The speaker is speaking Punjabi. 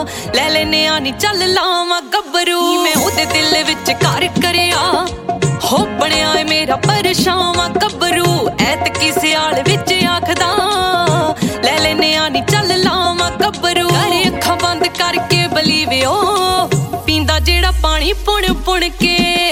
ਲੈ ਲੈਨੇ ਆ ਨੀ ਚੱਲ ਲਾਵਾਂ ਗੱਭਰੂ ਮੈਂ ਉਹਦੇ ਦਿਲ ਵਿੱਚ ਘਰ ਕਰਿਆ ਹੋ ਬਣਿਆ ਏ ਮੇਰਾ ਪਰਛਾਵਾਂ ਗੱਭਰੂ ਐਤਕੀ ਸਿਆਲ ਵਿੱਚ ਆਖਦਾ ਲੈ ਲੈਨੇ ਆ ਨੀ ਚੱਲ ਲਾਵਾਂ ਗੱਭਰੂ ਕਰ ਅੱਖਾਂ ਬੰਦ ਕਰਕੇ ਬਲੀਵਿਓ ਪੀਂਦਾ ਜਿਹੜਾ ਪਾਣੀ ਪੁਣ ਪੁਣ ਕੇ